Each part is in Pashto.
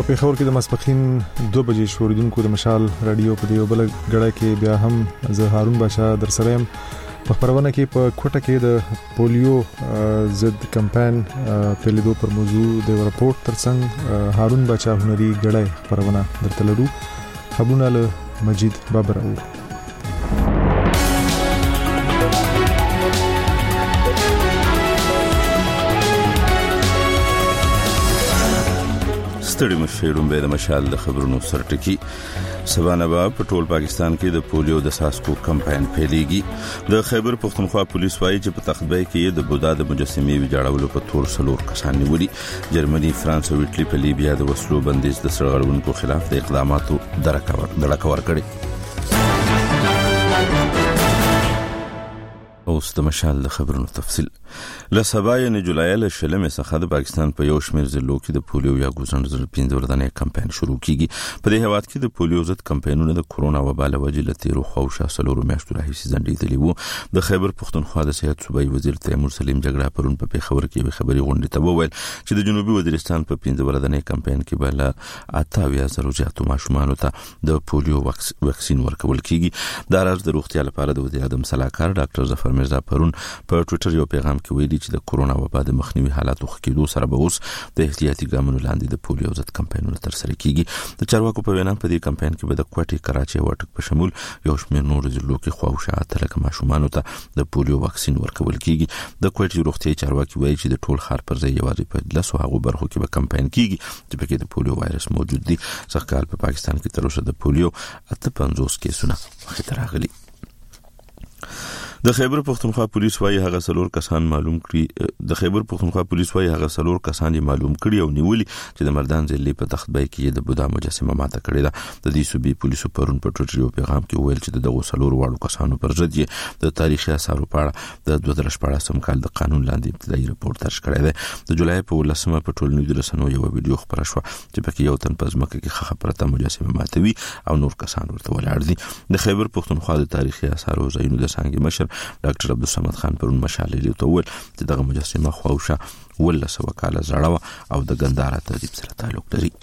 په پیښور کې د ماسپښین 2 بجې شوریدونکو د مشال رادیو په دیو بل غړای کې بیا هم زه هارون باشا در سره يم په خبرونه کې په کوټه کې د پولیو ضد کمپاین په لیدو پر موضوع د راپورټ ترڅنګ هارون باشا هنري غړای خبرونه درته لرو. خبرونه له مجید بابر اور. ستړي مشهورون به د مشال د خبرونو سرټکی سبانبا په ټول پاکستان کې د پولیو د ساسکو کمپاین پیلېږي. د خیبر پختونخوا پولیس وايي چې په تخبې کې د بودا د مجسمې ویجاړولو په تور سلور کسان نیولي. جرمني، فرانس او ایټالیا په لیبیا د وسلو بندیز د سرغړونکو خلاف د اقداماتو دړه کړې. اوس د مشال د خبرونو تفصیل. له سبا نه جولای له شلمه څخه د پاکستان په یو شمېر ضلعو کې د پولیو یا ګوزن زر 15 ورځې کمپاین شروع کیږي. په دې هواد کې د پولیو ضد کمپاینونه د کورونا وبا له وجې له تیرو خوښه سلورو میاشتو راهیسې ځنډېدلي وو. د خیبر پختونخوا د صحت صوبایي وزیر تیمور سلیم جګړه پرون په پیښور کې خبري غونډه ته وویل چې د جنوبي وزیرستان په 15 ورځې کمپاین کې بل 28,000 زیاتو ماشومانو ته د پولیو واکسین ورکول کیږي. دا راز د روغتیا لپاره د وزیر اعظم صلاحکار ډاکټر ظفر مرزا پرون په ټوئیټر یو پیغام کې ویلي چې د کورونا وبا د مخنیوي حالاتو خکېدو سره به اوس د احتیاطي ګامونو لاندې د پولیو ضد کمپاینونه ترسره کیږي. د چارواکو په وینا په دې کمپاین کې به د کوټې، کراچۍ او اټک په شمول یو شمېر نور ضلعو کې خواوشا تلک ماشومانو ته د پولیو واکسین ورکول کیږي. د کوټې روغتي چارواکي وایي چې د ټول ښار پر ځای یوازې په 10 هغو برخو کې به کمپاین کیږي چې پکې د پولیو وایرس موجود دی. ځکه په پاکستان کې تر اوسه د پولیو 58 کیسونه مخې ته راغلي. د خیبر پختونخوا پولیس وايي هغه سلور کسان معلوم کړي او نیولي چې د مردان ضلع په تخبې کې د بودا مجسمه ماته کړې ده. د دې صوبې پولیسو پرون په ټوئیټر یو پیغام کې ویل چې دغه سلور واړو کسانو پر ضد د تاریخي اثارو په اړه د 2014 کال د قانون لاندې ابتدایي راپور درج کړی دی. د جولای په 10مه په ټولنیزو رسنیو یو ویډیو خبره شوه چې پکې یو تن په ځمکه کې خخه پرته مجسمه ماتوي او نور کسان ورته ولاړ دي. د خیبر پختونخوا د تاریخي اثارو ځایونو د څنګه مشر ډاکټر عبدالصمد خان پرون مشال لیدو ته ویل چې دغه مجسمه خواوشه 1900 کاله زړه او د ګنداره تهذیب سره تعلق لري.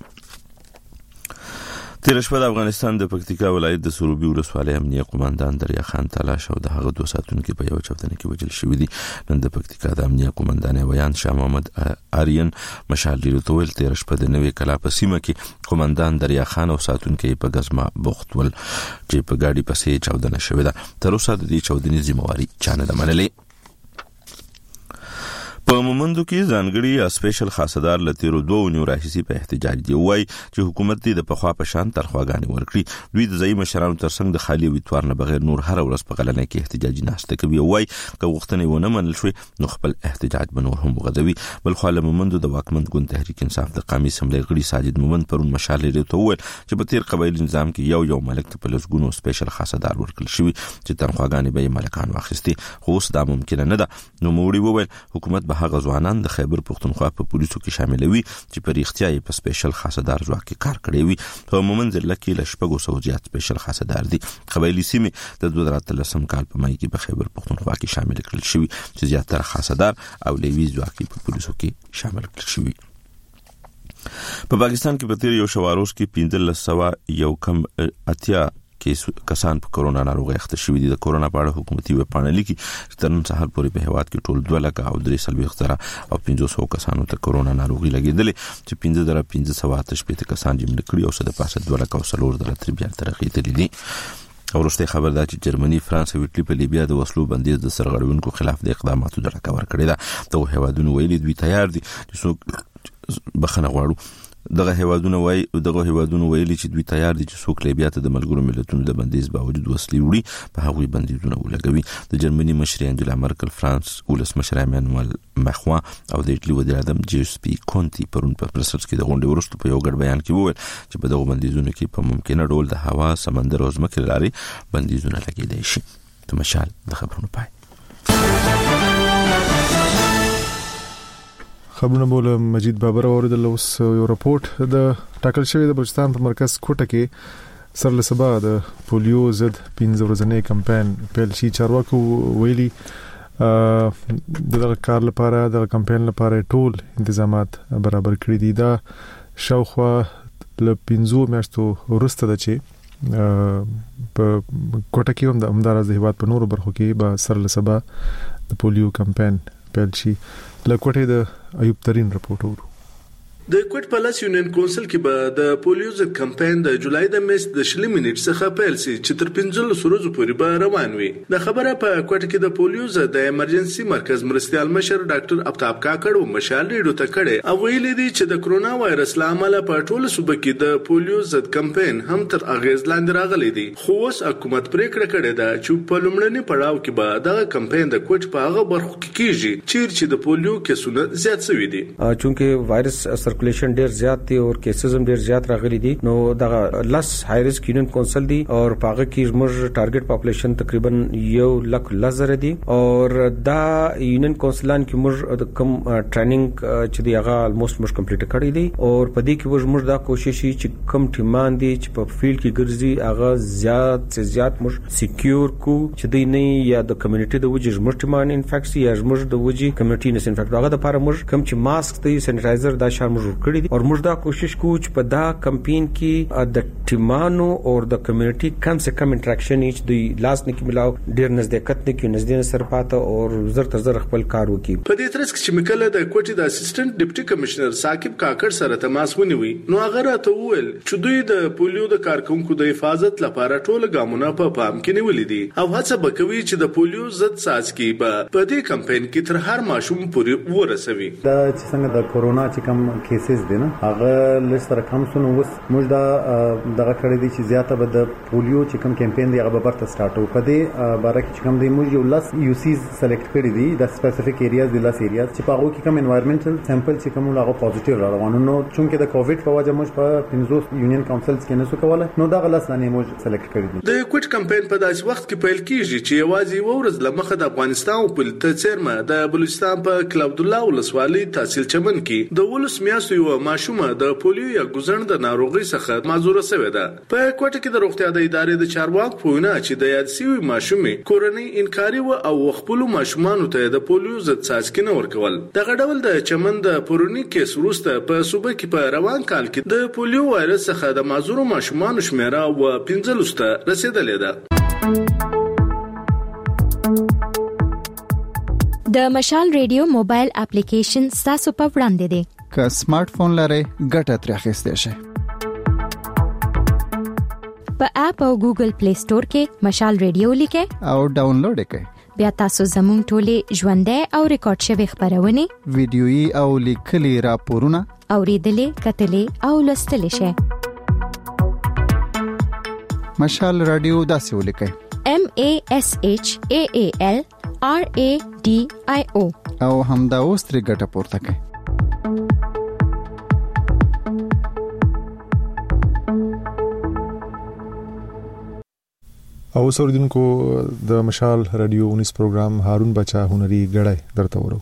تیر شپه د افغانستان د پکتیکا ولایت د سروبي ولسوالۍ امنیه قوماندان دریا خان تلاش او د هغه 2 ساتونکو په یو چاودنه کې وژل شوی دي. نن د پکتیکا د امنیه قوماندان ویان شاه محمد آریان مشال لیدو ته ویل تیر شپه د نوې کلا په سیمه کې قوماندان دریا خان او ساتونکو په غزما بوخت ول چې په ګاډي پسې چاودنه شوې ده. تر اوسه د دې چاودنې ذمہواری چا نه منلې. په مومندو کې ځانګړي سپیشل خاصدار لتیرو 2 نیو راهیسي په احتجاج دی وای چې حکومت دې د پخوا په شان ترخواګانې ورکړي. دوی د ځای مشرانو ترڅنګ د خالی ویتوار نه بغیر نور هر ورځ په غلنه کې احتجاجي ناشته کوي. وای که وختونه ونه منل شوی نو خپل احتجاج به نور هم وغځوي. بل خو له مومندو د واکمن ګوند تحریک انصاف د قومي اسمبلی غړي ساجد مومند پرون مشال لري ته ویل چې په تیر قبایلی نظام کې یو ملک ته په لسګونو سپیشل خاصدار ورکړل شوی چې تنخواګانې به ملکان واخیستي. خو اوس دا ممکن نه ده. نو موړي وویل حکومت به هغه ځوانان د خیبر پختونخوا په پولیسو کې شاملوي چې په ریښتیا یې په سپیشل خاصدار ځواک کې کار کړی وي. په مومند ضلع کې له 600 زیات سپیشل خاصدار دي. قبایلی سیمې د 2013 کال په مای کې په خیبر پختونخوا کې شامل کړل شوی چې زیاتره خاصدار او لیوي ځواک په پولیسو کې شامل کړل شوی. په پاکستان کې په تیر یو شواروز کې 1580 کسان په کورونا ناروغي اخته شوي دي. د کورونا په اړه حکومتي ویبپاڼه لیکي چې تر نن سهار پورې په هیواد کې ټول 2,340,500 کسانو ته کورونا ناروغي لګیدلې چې 15,508 کسان جمع کړي او څه د پاسه 2,04,000 بیا ترقی تللی دي. ورسته خبر ده چې جرمني، فرانس او ایټالیا په لیبیا د وسلو بندیز د سرغړونکو خلاف د اقداماتو دړه ورکړې ده. دغه هیوادونه ویلي دوی تیار دي چې څوک بخنه غواړي. دغه هیوادونه ویلي چې دوی تیار دي چې څوک لیبیا ته د ملګرو ملتونو د بندیز باوجود وسلې وړي په هغوی بندیزونه ولګوي. د جرمني مشر انجلا مرکل، فرانس ولسمشر ایمانوئل ماخوا او د ایټالیا وزیر اعظم جوزپی کونتی پرون په برسلز کې د غونډې وروسته په یو ګډ بیان کې وویل چې په دغه بندیزونو کې په ممکنه ډول د هوا، سمندر او ځمکې لارې بندیزونه لګیدای شي. تماشال د خبرونو پای. خبرونه بوله مجید بابر اوریدل. اوس یو راپورټ د ټاکل شوی د بلوچستان په مرکز کوټه کې سر له سبا د پولیو ضد 15 ورځې کمپاین پیل شي. چارواکو ویلي دغه کار لپاره د کمپاین لپاره ټول تنظیمات برابر کړی دي. دا شاوخوا ل 15 میاشتو وروسته د چې په کوټه کې هم د امدارز د هیواد په نورو برخو کې به سر له سبا د پولیو کمپاین پیل شي. له کوټه د ایوب ترين رپورټ ورو. د کوټ پالاس یونین کونسل کې به د پولیو ضد کمپاین د جولای د میاشتې د 20 منټ څخه پیل شي چې تر 15 ورځې پورې به روان وي. د خبره په کوټ کې د پولیو ضد د ایمرجنسي مرکز مرستيال مشر ډاکټر افتاب کاکړ او مشال ریډو ته کړي او ویلي دي چې د کرونا وایرس لامل په ټوله صوبه کې د پولیو ضد کمپاین هم تر اغیز لاندې راغلی دی. خو اوس حکومت پریکړه کړې ده چې په لومړني پړاو کې به د کمپاین د کوټ په هغه برخو کې کیږي چې د پولیو کیسونه زیات شوي دي. چونکه وایرس سرکولیشن ډیر زیات دي او کیسز هم ډیر زیات راغلي دي نو دا لس های ریسک یونین کونسل دي او پاغه کې زموږ ټارګټ پاپولیشن تقریبا 1,00,000 دي او دا یونین کونسلان کې موږ کم ټریننګ چې دی هغه الموست موږ کمپلیټ کړی دي او په دې کې موږ دا کوشش چې کم ټیمان دي چې په فیلډ کې ګرځي هغه زیات موږ سکیور کو چې دی نه یا د کمیونټي د وجې موږ ټیمان انفیکټ یا موږ د وجې کمیونټي نس انفیکټ هغه د لپاره موږ کم چې ماسک دی سینیټایزر دا شامل کړی دي او موږ دا کوشش کوو چې په دا کمپاین کې د ټیمانو او د کمیونټي کم سے کم انټریکشن ایچ دی لاس نه کې ملاو ډیر نزدېکت نه کې نزدې سره پاته او زر تر زر خپل کار وکړي. په دې ترڅ کې چې مکله د کوټې د اسسټنټ ډیپټي کمشنر ثاقب کاکړ سره تماس ونیوي نو هغه راته وویل چې دوی د پولیو د کارکونکو د حفاظت لپاره ټول ګامونه په پام کې نیولې دي او هڅه وکوي چې د پولیو ضد سازګي په دې کمپاین کې تر هر ماشوم پورې ورسوي. دا چې څنګه د کورونا چې کم کیسز دي نه هغه لسره کم سونه وس موږ دا دغه کړی دي چې زیاته به د پولیو چې کم کمپاین دی هغه به برته سٹارټ وکړي باره کې چې کم دی موږ یو لاس یوسیز سلیکټ کړی دي د سپیسیفیک ایریاز د لاس ایریاز چې په هغه کې کم انوایرنمنټل سیمپل چې کوم هغه پوزټیو روانو نو چونکه د کووډ په وجه موږ په 15 یونین کونسلز کې نسو کوله نو دا غلاس لانه موږ سلیکټ کړی دي. د کوټ کمپاین په داسې وخت کې پیل کیږي چې یوازې ورځ لمخه د افغانستان او په تیرمه د بلوچستان په کلب الله ولسوالۍ تحصیل چمن کې د ولس میاشتو یو ماشومه د پولیو یا ګوزن د ناروغي څخه معذوره شوې ده. په کوټه کې د روغتیا د ادارې د چارواکو پوینه چې د یاد سوي ماشومې کورنۍ انکاري او خپل ماشومان ته د پولیو ضد څاڅکي نه ورکول. دغه ډول د چمن د پورونی کیس وروسته په صوبه کې په روان کال کې د پولیو وایرس څخه د معذور ماشومان شمیره و 15 ته رسیدلې ده. د مشال ریډیو موبایل اپلیکیشن تاسو په وړاندې دی. که سمارټ فون لرئ ګټه ترې اخیستئ شئ. په اپ او ګوګل پلی سٹور کې مشال ریډیو لیکئ او ډاونلوډ کړئ. بیا تاسو زموږ ټولې ژوندۍ او ریکارډ شوی خبرونه ویډیويي او لیکلي راپورونه اوریدلې کتلې او لوستلې شئ. مشال رادیو داسې ولیکئ MASHAAL RADIO او همدا اوس ترې ګټه پورته کړئ. او سوریدونکو د مشال رادیو 19 پروګرام هارون بچا هنري غړای درته ورو.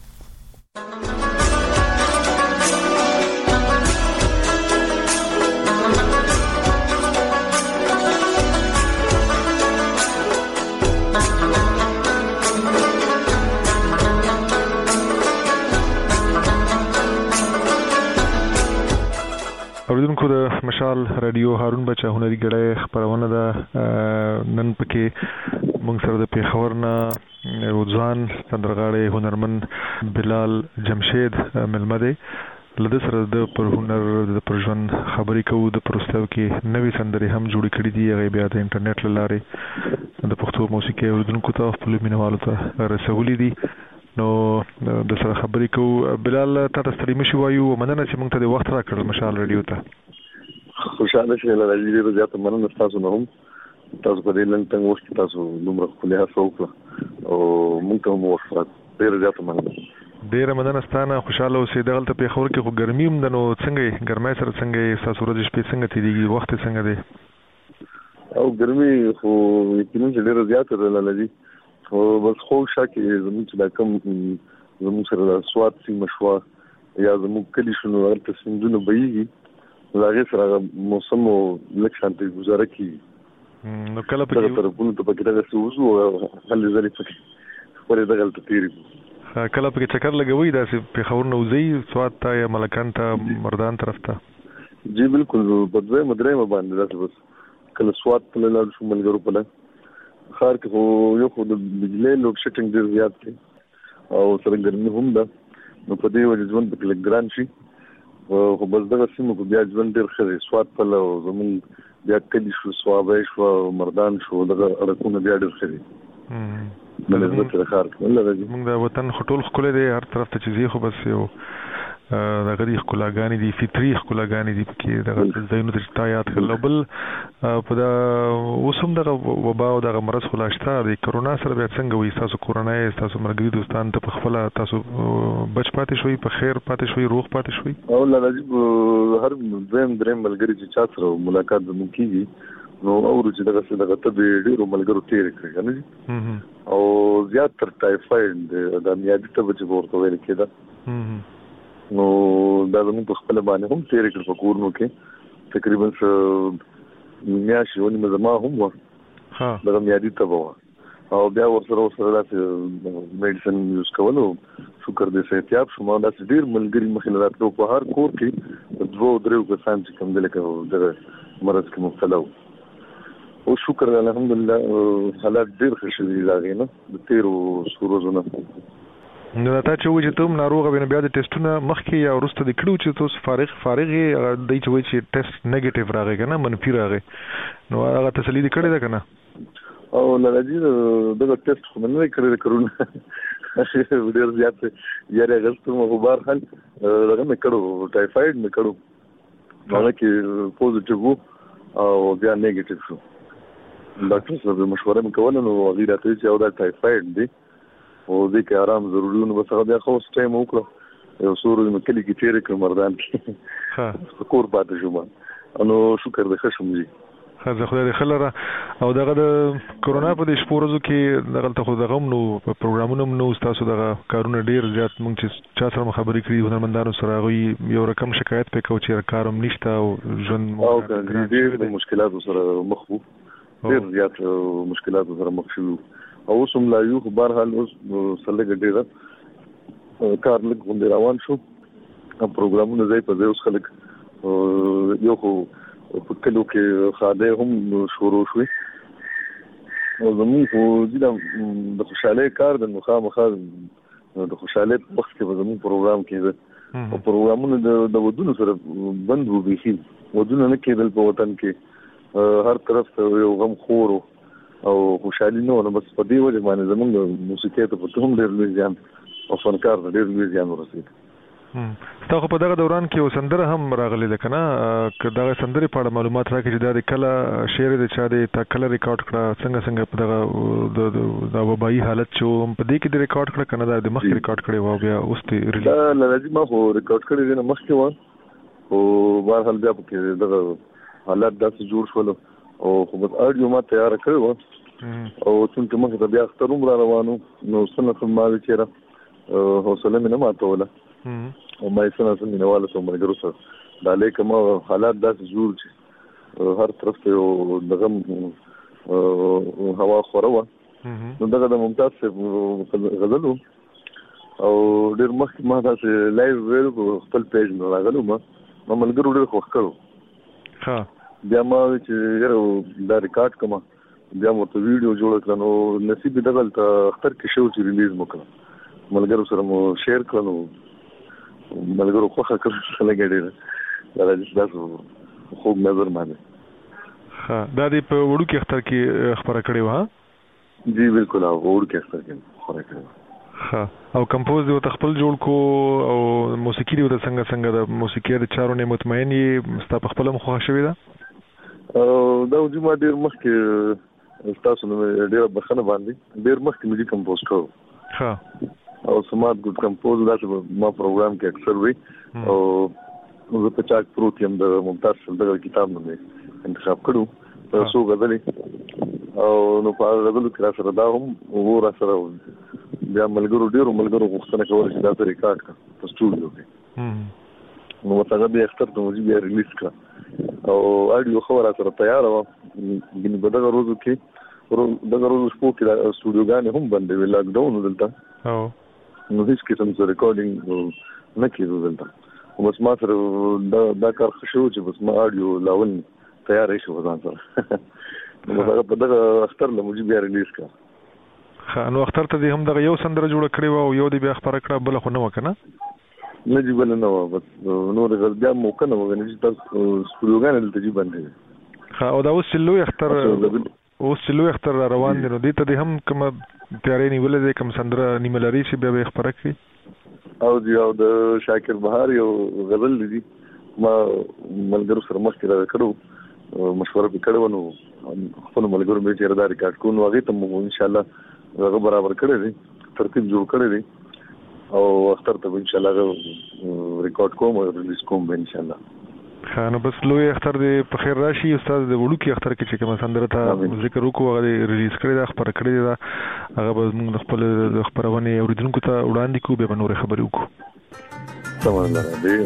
اوریدونکو د مشال رادیو هارون بچا هنري غړای خبرونه ده. نن پکې موږ سره د پیښور نه روزان سندرغاړي هنرمن بلال جمشید ملمده لده سره د پر هنر د پرژن خبرې کوو. د پروستو کې نوې سندري هم جوړې کړې دي هغه بیا د انټرنیټ لارې د پښتو موسیقي اوریدونکو ته خپل مینوالو ته رسولې دي. نو د سره خبرې کوو. بلال تاسو ستړي مشي وایو مننه چې موږ ته د وخت راکړل مشال رادیو ته. خوشاله شئ له دې زیاته مننه تاسو نه هم تاسو په دې لنډ ټنګ وخت تاسو دومره خپل هڅه وکړه او موږ ته مو وخت ډیر زیاته مننه. ډیر مننه ستانه خوشاله اوسئ. دغلته په خبر کې خو ګرمي هم د نو څنګه ګرمای سره څنګه تاسو ورځ شپې څنګه تیریږي وخت څنګه دی او ګرمي خو یقینا ډیر زیاته ده لږی او بس خو شاکه زموږ چې دا کوم زموږ سره سواد سي مشوا یا زموږ کلی شنو ورته سندونه بېږي لاغه سره موسم او لک شانتي گزاره کی نو کله په تر په ته پکې دا سوزو هلي زري پکې ورې دغل ته تیری کله په چکر لګوي دا په خور نوځي سواد ته یا ملکان ته مردان طرف ته جی بالکل په دوی مدرې باندې راځي بس کله سواد په لاره شو ملګرو په لاره خار کې یو خو د بجلی لوډ شیډینګ ډیر زیات دی او سره ګرمي هم ده نو په دې وجه ژوند په کله ګران شي خو بس دغه سیمه په بیا ژوند ډیر ښه سواد په لاره زمون بیا کلی شو سوابې شو مردان شو دغه اړخونه بیا ډیر ښه دي بلې زه خار کې موږ د وطن خټول خپل دی هر طرف ته چې خو بس یو د غریخ کلاګانی دي فطری کلاګانی دي کې د زینو د تایات کله بل په دا اوسم د وبا او د مرض خلاصته د کرونا سره بیا څنګه وي تاسو کورونای تاسو مرګري دوستان ته په خپل تاسو بچ پاتې شوي په خیر پاتې شوي روغ پاتې شوي او لږ هر دریم ملګری چې چا سره ملاقات زموږ کیږي نو اورو چې دغه څه دغه ته ډیرو ملګرو تیر کړی نه او زیات تر ټایفاید د میادي ته چې ورته ویل کېده نو دا زموږ په خپل باندې هم تیر کړ په کورونو کې تقریبا میاشتې ونیمه زما هم و دغه میادي ته و او بیا ورسره داسې میډیسن یوز کولو شکر دې صحتیاب شو ما داسې ډېر ملګري مخې راتلو په هر کور کې 2-3 کسان چې کوم دلته دغه مرض کې مبتلا وو او شکر الحمدلله حالات ډېر ښه شوي دي هغې نه د تیرو ورځو نه نو دا چې وایي چې ته ناروغه بیا د ټیسټونه مخکې یا وروسته د کړو چې تاسو فارغ دی چې وایي چې ټیسټ نیگیټیو راغی کنه منفي راغی نو هغه تسلی دې کړې ده کنه او لږی دغه ټیسټ خو نه کړی کرونا ډېر زیات یاره غلط مو بهر حال دغه مې کړو ټایفاید مې کړو هغه کې پوزټیو او بیا نیگیټیو شو ډاکټر سره مشوره مې کوله نو هغه راته چې او دا ټایفاید دی او دې کې آرام ضروري نو بس هغه بیا خو ټایم وکړو یو سوري مې کلی کې تیر کړ مردان کې کور پاتې شوم نو شکر دې ښه شوم جی زه خدای دې خلره او دغه د کرونا په دې شپورزو کې دغه ته خو دغه نو پروګرامونه نو تاسو دغه کارونه ډیر زیات مونږ چې چا سره خبرې کړې هنرمندانو سره غوي یو رقم شکایت پکاو چې کاروم نشته او ژوند او ډیر مشکلاتو سره مخ وو ډیر زیات مشکلاتو سره مخ شو او سم لا یو بهر حال اوس سره ګډه کار لګ غونډه روان شو پروګرامونه ځای په ځای اوس خلک یو خو په کلو کې خاده هم شروع شوې او زموږ خو د خوشاله کار د مخامخ د خوشاله وخت کې زموږ پروګرام کې او پروګرامونه د ودونو سره بند وو بيخي ودونه نه کېدل په وطن کې هر طرف یو غم خور او خوشالي نو بس په دې وجه باندې زموږ موسیقي ته په توم ډېر لوی ځان او فنکار ډېر لوی ځان ورسید تاسو په دغه دوران کې وسندره هم راغلي ده کنه که دغه سندره په اړه معلومات راکړي چې دا کله شعر د چا دی تا کله ریکارډ کړه څنګه په دغه د وبایي حالت چې په دې کې د ریکارډ کړه کنه دا د مخ ریکارډ کړي و بیا اوس ته ریلیز نه لازم ما هو ریکارډ کړی دی نو مخکې و او بهر حال بیا په دغه حالت داسې جوړ شول او خو بس اډیو ما تیار کړو او څنګه موږ ته بیا ختروم را روانو نو څنګه ما وچیرا حوصله مې نه ماتوله او ما یې څنګه مینواله ته مرګرو سره دا لیکه ما حالات داسې جوړ چې هر طرف ته دغه هوا خوره نو دغه د ممتاز غزلو او ډېر مخکې ما تاسو لایو ویل خپل پیج نه راغلو ما ملګرو ډېر خوښ کړو بیا ما چې یو دا ریکارډ کما بیا مو ته ویډیو جوړ کړو نو نصیب دغه اختر کې شو چې ریلیز وکړم ملګرو سره مو شیر کړو ملګرو خوښه کړو لګیدل دا تاسو خوب نظر باندې دا دې په وړو کې اختر کې خبره کړې و ها جی بالکل او وړو کې اختر کې خبره کړې او کمپوز دی خپل جوړ کو او موسیقي دی څنګه د موسیقي د چارو نه مطمئن یې ستا په خپل مخه شوی دا دا چې ما ډیر مخکې تاسو نو ډیر بخنه باندې ډیر مخکې مې کمپوز کړو او سمات ګډ کمپوز دا چې ما پروګرام کې اکثر وی او زه په چاک پروت یم د ممتاز دغه کتاب نه انتخاب کړو تاسو غزلې او نو په غزلو کې را سره دا هم ور سره بیا ملګرو غوښتنه کوله چې دا ریکارډ کړه په سټوډیو کې نو وتاګه به اختر ته موږ بیا ریلیز کړ او اډیو خو را سره تیار و ګینه په دغه ورځو کې شپو کې سټوډیوګانې هم بندې ویل لاک ډاون دلته نو هیڅ قسم څه ریکارډینګ نه کېدو دلته بس ما سره دا کار شو چې بس ما اډیو لاول تیار شو ځان سره نو دا په دغه اختر له موږ بیا ریلیز کړ. نو اختر ته هم دغه یو سندره جوړ کړی و او یو دی بیا خبره کړه بل خو نه وکنه نه جی بل نه و بس نو د بیا موقع نه وغنه چې تاسو سلوګان دلته جی باندې او دا اوس لوی اختر روان دي نو دې ته هم کوم تیارې نیولې ده کوم سندره نیملري چې بیا خبره کړي او دی او د شاکر بهار یو غزل دي ما ملګرو سره مخکې کړو مشوره وکړو نو خپل ملګرو به چیرې دا ریکارډ کوو هغه ته مو ان شاء الله هغه برابر کړی دی ترتیب جوړ کړی دی او اختر ته ان شاء الله ریکارډ کوم او ریلیز کوم ان شاء الله. نو بس لوی اختر دې په خیر راشي استاد د وړو کې اختر کې چې کوم سندره ته ذکر وکړو هغه ریلیز کړی دا خبره کړی دا هغه به موږ خپل خبرونه اوریدونکو ته وړاندې کوو به نور خبرې وکړو. تمام دی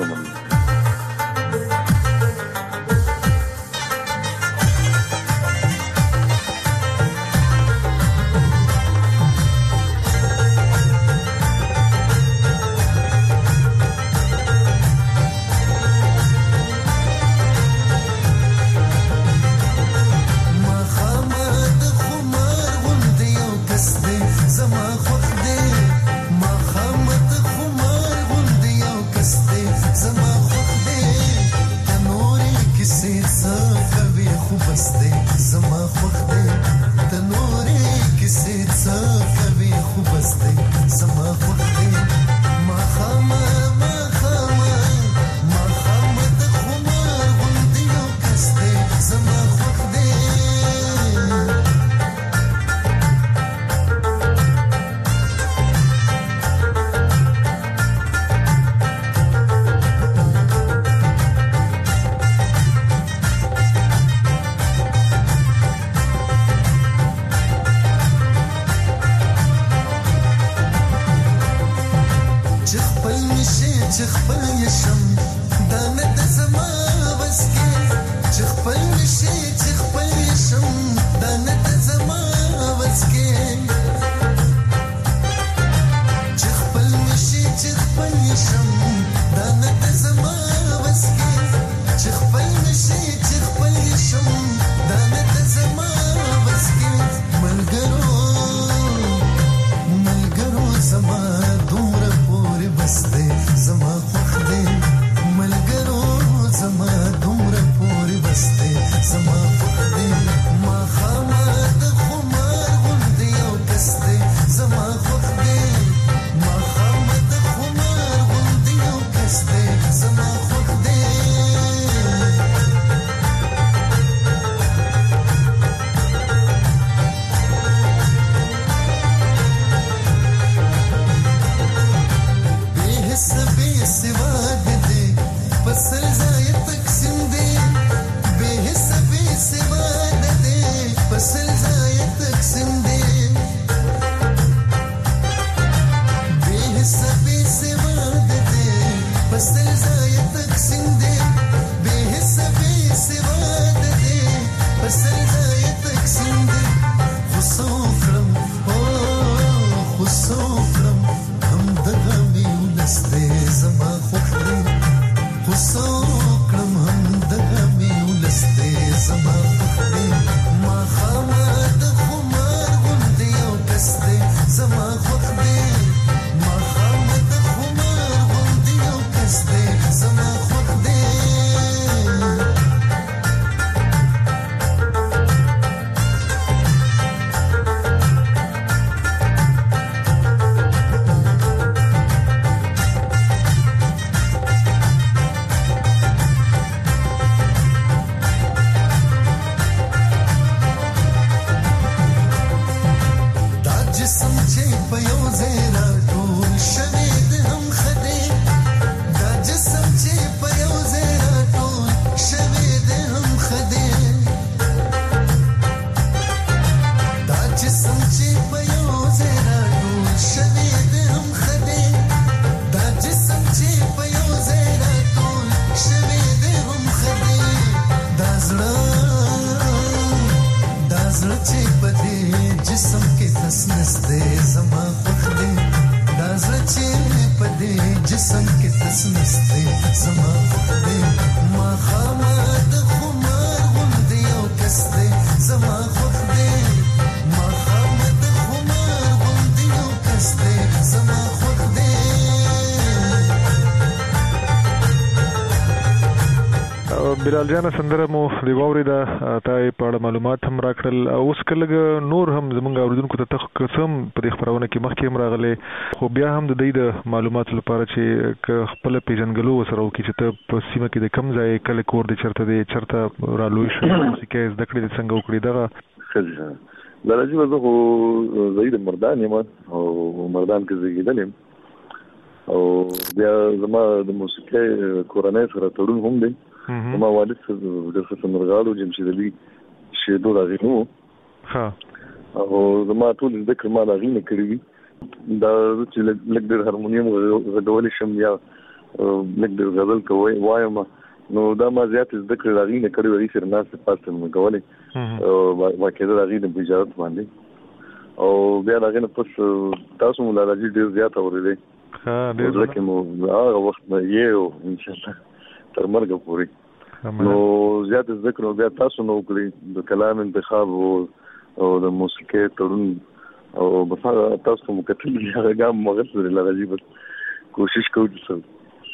जिसम के तस्वीर بلال جان سندره مو دی ووري دا تای په معلومات هم راکړل. اوس کله نور هم زمونږ اوریدونکو ته قسم په دې خبرونه کې مخکې هم راغلي، خو بیا هم د دې د معلوماتو لپاره چې خپل پیژنګلو وسره وکړي چې ته په سیمه کې د کم ځای کله کور دې چرته را لوي شو چې زده کړې څنګه وکړي دغه خځه د راځي وځو خو زید مردان یم او مردان کې زیږیدل او بیا زما د موسیقۍ کورنۍ سره تړون هم دی. ما والد د څنګهغاړو جمشید علي شیدو راغینو او زما ټول د کړه ما راغینه کړی دا چې لګ د هارمونیم غډول شم یا لګ د غزل کوي وایم نو دا ما زیات د کړه راغینه کړی وری سره ناس پاتې مې کولې او واکه راغینه په اجازه باندې او بیا راغینه پس تاسو مولا راځي ډیر زیات اورېدل ډیر لکه مو هغه وخت نه یو ان شاء الله تر مرګ پورې نو زیات ذکر او بیا تاسو نو کړی د کلام انتخاب او د موسیقۍ تړون او بس تاسو مو کتل هغه ګام مغسل لږی بس کوشش کوو چې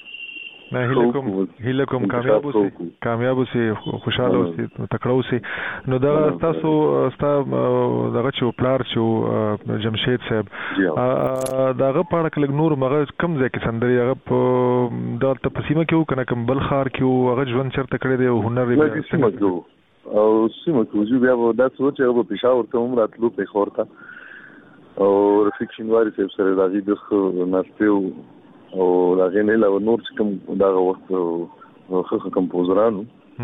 هیله کوم کامیاب اوسئ، خوشاله اوسئ، تکړه اوسئ. نو دا تاسو دغه چې پلار چې جمشید صاحب داغه په اړه کله نور مغه کم ځای کې سندري هغه په دلته په سیمه کې کنه کم بل خار کې هغه ژوند چرته کړی دی او هنر یې سیمه کې او سیمه کې بیا دا سوچ هغه پېښور ته هم راتلو په خورته او رفیق شینواری صاحب سره راځي د ناشته او هغه نه لا نور چې کوم دا وخت خو کمپوزرانو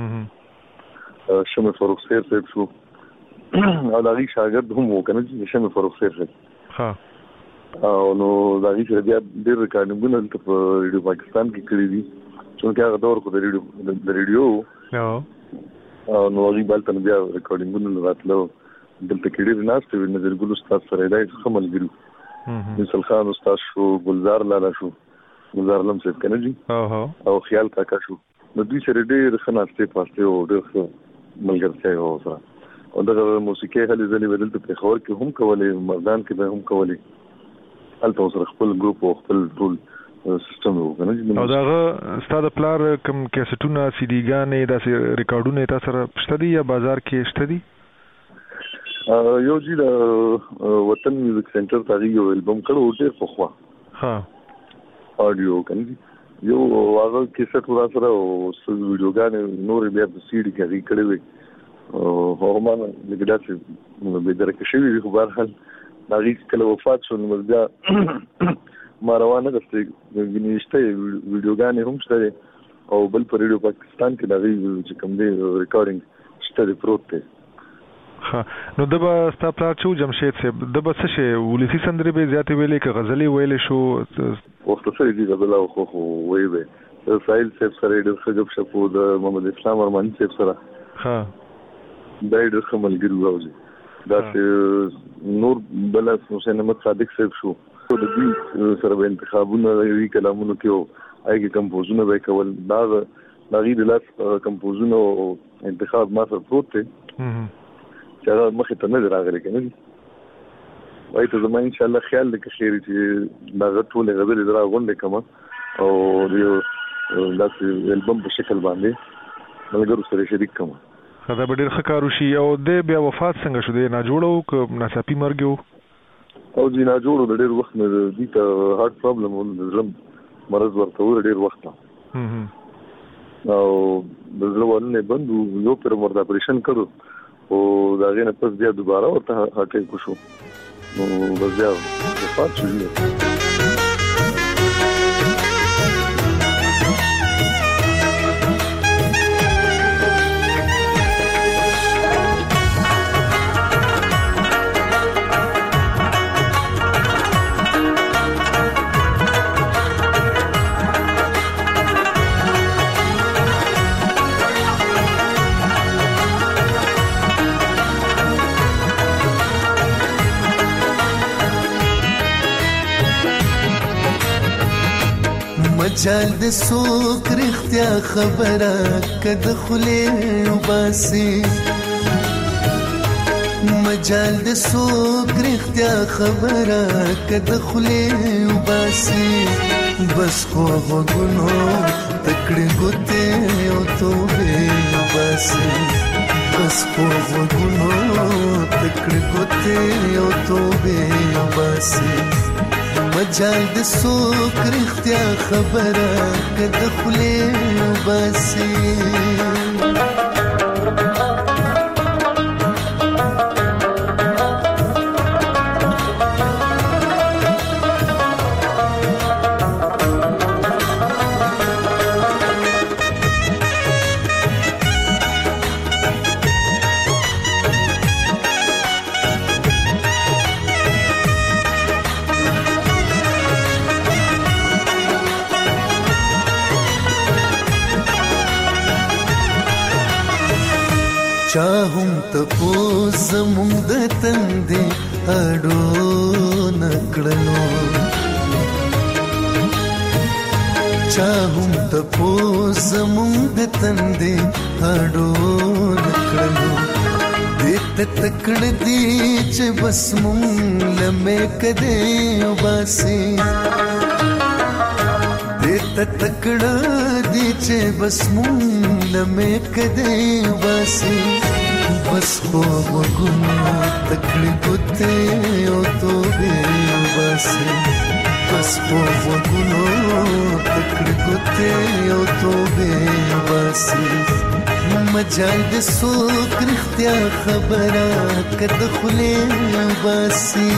شمه فاروق سیر صاحب شو او دا غي شاګرد هم وکنه چې شمه فاروق سیر صاحب او نو دا غي چې بیا ډېر ریکارډینګونه په ریډیو پاکستان کې کړی دي چې هغه دور کو د ریډیو نو غي بلته بیا ریکارډینګونه راتلو دلته کې ډېر ناس په نظر ګل استاد سره دای خمل ګرو مثال خان استاد شو، گلزار لاله شو، گلزار لم صاحب کنه او خیال کاکا شو. نو دوی سره ډېر خناسته پاسته او ډېر ملګرتیا و سره او د موسیقۍ هلي ځلې بدلته په خور کې هم کولې، مردان کې به هم کولې، الته سره خپل ګروپ او خپل ټول سیستم وګڼل. او داغه ستاسو پلار کوم کیسټونه سی ډي غانې د ریکارډونه تاسو سره شته دي یا بازار کې شته دي؟ یو چې د وطن میوزیک سنټر ته یو البم کړو ډېر خوخوا اډیو کنه یو هغه کیسټ ورا سره او ویډیوګان نور بیا په سی ډي کې کړی وي او ما لګدا چې به درکه شوی خو بهرحال هغه کله وفات شو نو بیا ما روانه غوښتي نشته ویډیوګان هم شته او بل په ریډیو پاکستان کې دا چې کوم دی ریکارډینګ شته پروت دی. نو دبا ستا پلار چې جمشید صاحب دبا څه شي ولسی سندري به زیاتې ویلې که غزلې ویلې شو وخت سره دي غزل او خو وی به سایل صاحب سره ډېر ښه شپو د محمد اسلام ارماني صاحب سره دا ډېر ښه ملګری راوځي دا چې نور بل حسین احمد صادق صاحب شو د دې سره به انتخابونه وی کلامونو کې ایګه کمپوزونه به کول دا غي د لاس کمپوزونه او انتخاب ما سره پروت دی چې هغه مخې ته نه راغلی کنه وای ته زما ان شاء الله خیال دې خیر چې دا ټول غزل درا غونډه کما او یو داسې البم په شکل باندې ملګرو سره شریک کما دا به ډېر ښه کار وشي. او د بیا وفات څنګه شو دی ناجوړو که ناڅاپي مرګ یو او دی ناجوړو د ډېر وخت نه دي ته هارت پرابلم او زلم مرض ورته ور ډېر وخت او د زړه ولنه بندو یو پر مردا اپریشن کړو او دا غینه پس بیا دوباره ورته هټه کو شو نو بس بیا وفات شو. مجال د سوک رښتیا خبره کد خله وباسي مجال د سوک رښتیا خبره کد خله وباسي بس خو وګونو تکړه ګوته او توبه وباسي بس خو وګونو تکړه ګوته او توبه وباسي مجال د سوک رښتیا خبره کد خله وباسي چاهم تپوس مونږ د تندې اډو نکړنو چاهم تپوس مونږ د تندې اډو نکړنو دې تکړه دې چې بس مونږ لمه کده وباسي دې تکړه دې چې بس مونږ لمه کده وباسي بس خو وګونو تکړه ګوته او توبه وباسي بس خو وګونو تکړه ګوته او توبه وباسي مجال د سوک رښتیا خبره کد خله وباسي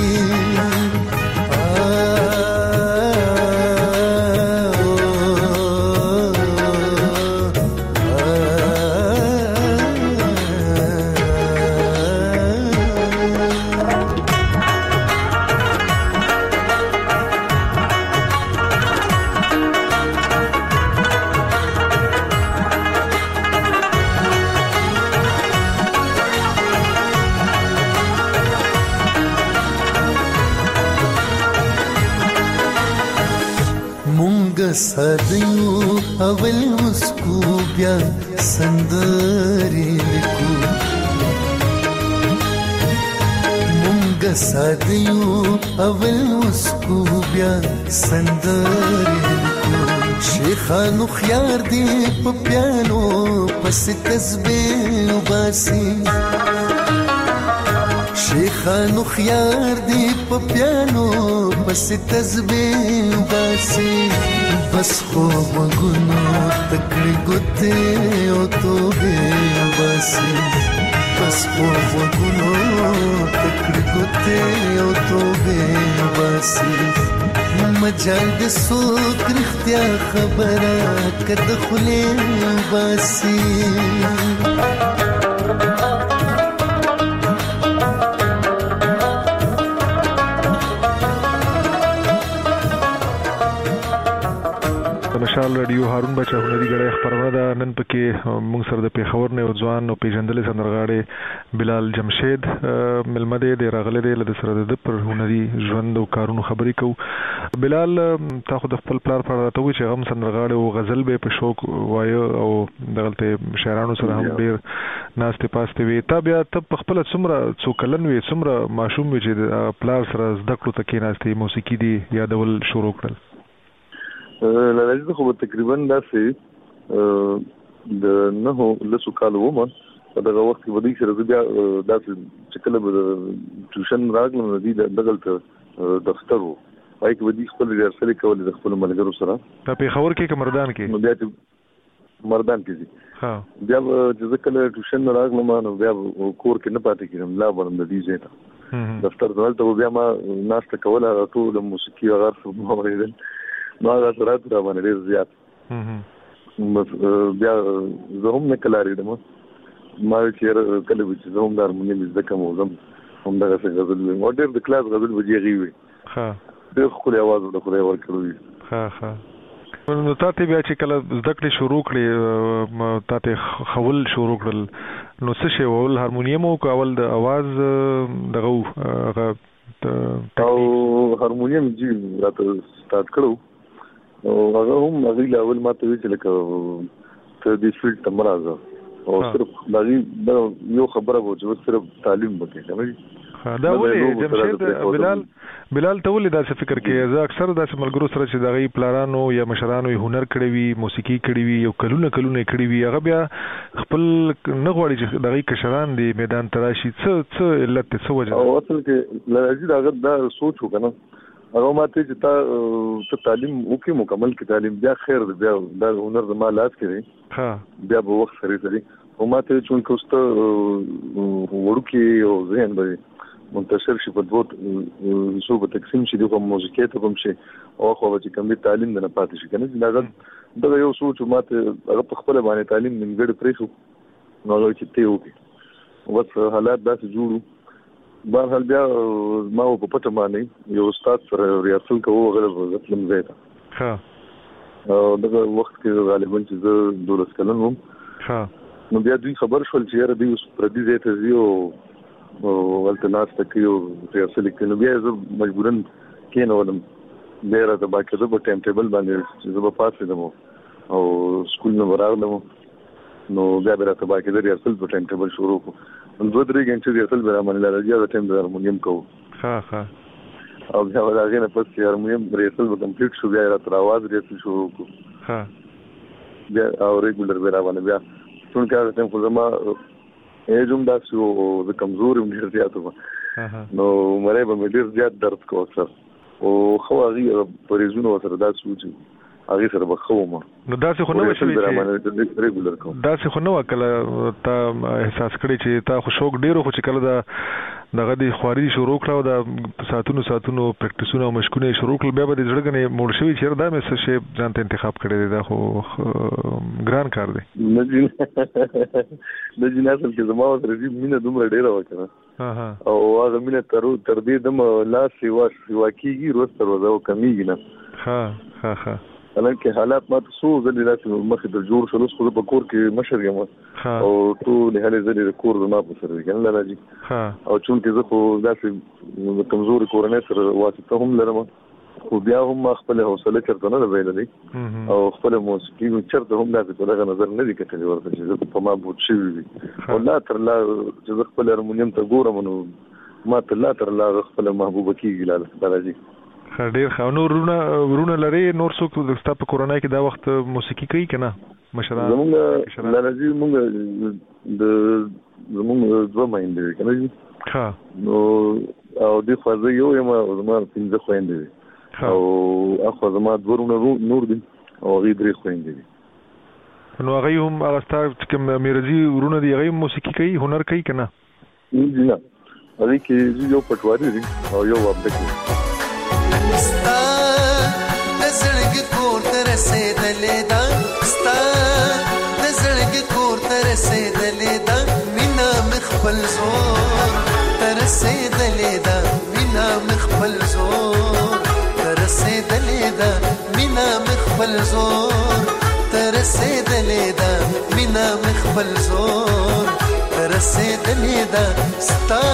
سادیو اول مسکو بیا سندرې لیکو مونږ سادیو اول مسکو بیا سندرې لیکو شیخانو خيار دی په پیانو پس تسبیح وباسي شیخانو خيار دی په پیانو پس تسبیح وباسي بس خو وګونو تکړه ګوته او توبه وباسي بس خو وګونو تکړه ګوته او توبه وباسي مجال د سوک رښتیا خبره کد خله وباسي مشال رادیو هارون بچا هنري غړې خبرونه ده نن پکې موږ سره د پیښور نه ځوان او پیژندل سندرغاړي بلال جمشید ملمده د راغله د سره د پر هنري ژوند او کارونو خبرې کو بلال تاخو د خپل پلار پر راته وي چې غم سندرغاړي او غزل به په شوق وایو او دغلته شاعرانو سره هم ډیر ناشته پاسته وي تابع ته خپل څومره څوکلن وي څومره ماشوم وي چې پلار سره زده کړو تکې ناشته موسیقي دی یادول شروع کړل لږ خو تقریبا داسې د نه لسو کال ومه په دغه وخت کې ودی سره بیا داسې چې کله به ټیوشن راغلم د دغلته دفتر وو پای کې ودی خپل ریاست کول د خپل ملګرو سره په پیښور کې مردان کې بیا مردان کې ها بیا چې کله ټیوشن راغلم نو بیا کور کې نه پاتې کېدم لا ورم د دې ځای دفتر دلته بیا ما ناشته کوله ټول موسیقي غار اوریدل نو هغه سره را باندې ډیر زیات بیا زه هم نه کلاریدم ما چې کله چې زه هم د هارمونیم زده کوم زم هم دغه څه غزل ویم او ډېر د کلاس غزل به جېږي وي ډېر ښکلی اواز د خدای ورکړی نو تاسو بیا چې کله زده کړې شروع کړې تاسو خول شروع کړل نو څه شی ول هارمونیم او کول د اواز دغه او هارمونیم چې راته سٹارټ کړو او هغه هم هغه لاول ما ته چې لکه ته د فیلډ تمرازه او صرف دا یو خبره وو چې صرف تعلیم وکړي کنه دا ولې جمشید بلال ته ولې دا څه فکر کوي؟ زه اکثر دا ملګرو سره چې دغه پلارانو یا مشرانو هنر کړی وي، موسیقي کړی وي، یو کلونه کړی وي، هغه بیا خپل نه غواړي چې دغه کشران دی میدان تراشي. څه علت څه وجه او اصل کې لږی دا سوچ وکنه هغه ماته چې تا تعلیم وکي مکمل کې تعلیم بیا خیر بیا دا هنر زما لاس کې ها بیا به وخت سره او ماته چون کوسته ورکی او ذهن به منتشر شي په دوه شو په تقسیم شي د موسیقي ته کوم شي او خو چې کوم تعلیم نه پاتې شي کنه دا یو سوچ ماته هغه په خپل باندې تعلیم منګړ پرېښو نو هغه چې ته وکي وڅ حالات داسې جوړو بهرحال بیا ما په پټه باندې یو استاد سره ریاضل کوو غلط غتلم زیاته ها او دغه وخت کې غالبا چې زه 12 کلن وم ها نو بیا دوی خبر شول چې یاره دوی اوس پردي ځای ته ځي او ولته ناسته کوي او ریاضل کوي نو بیا زه مجبورن کېنولم بیا راته باقاعده په ټایم ټیبل باندې چې زه به پاسېدم او سکول نه راغلم نو بیا راته باقاعده ریاضل په ټایم ټیبل شروع کړو 2-3 غنټې ریاضل به رامنه لږه د ټایم د هارمونیم کوو ها او بیا هغه نه پس هارمونیم ریاضل به کمپلیټ شو بیا راته आवाज ریاضل شروع کړو ها بیا او ریګولر به راونه بیا څنګه هغه ټیم خو زما ایجوم داسې او د کمزوري ډېر زیات و نو مړې به مې ډېر زیات درد کوو سر او خو هغه پریزونه سره داسې و چې هغه سره به خو ما نو داسې خو نه وشوي چې ریګولر کوم داسې خو نه وکړه تا احساس کړی چې تا خو شوق ډېر خو چې کله دغه د خواري شروع کړو د ساتونو پریکټیسونه او مشقونه شروع کړل بیا به د ځړګنې موړ شوی چې دا مې څه شی ځان ته انتخاب کړی دی دا خو ګران کار دی نه جناسل کې زما سره دې مینه دومره ډیره وکړه او هغه مینه تر دې دم لا سیوا کیږي روز تر ورځې کمیږي نه ها حالانکه حالات ما ته سو زلي لاسه مخ د جوړ شلو خو په کور کې مشر یم او ټول هله زلي د کور ما په سره کنه راځي او چون کې زه خو داسې کمزوري کورنۍ سره واسطه هم لرم خو بیا هم خپل حوصله چرته نه ویلې او خپل موسیقي چرته هم داسې په لغه نظر نه دي کتلې ورته چې په ما بوت شي او لا تر لا چې خپل هارمونیم ته ګورم نو ما ته لا تر لا خپل محبوب کیږي لاله راځي ډېر ښه نو ورونه لري نور څوک ستا په کورنۍ کې دا وخت موسیقي کوي که نه مشران زمونږ لرځي زمونږ دوه میندې وي که نه ښه نو او دې خوا زه یو یم او زما 15 خویندې دي او اخوا زما دوه ورونه نور دي او هغوی 3 خویندې دي نو هغوی هم هغه ستا چې کوم میرزي ورونه دي هغوی هم موسیقي کوي هنر کوي که نه نه هغوی کې یو پټواري دي او یو وابده کوي ستا د زړګي کور ته رسېدلې ده ستا د زړګي کور ته رسېدلې ده مینا مې خپل زور ته رسېدلې ده مینا مې خپل زور ته رسېدلې ده مینا مې خپل زور ته رسېدلې ده مینا مې خپل زور ته رسېدلې ده ستا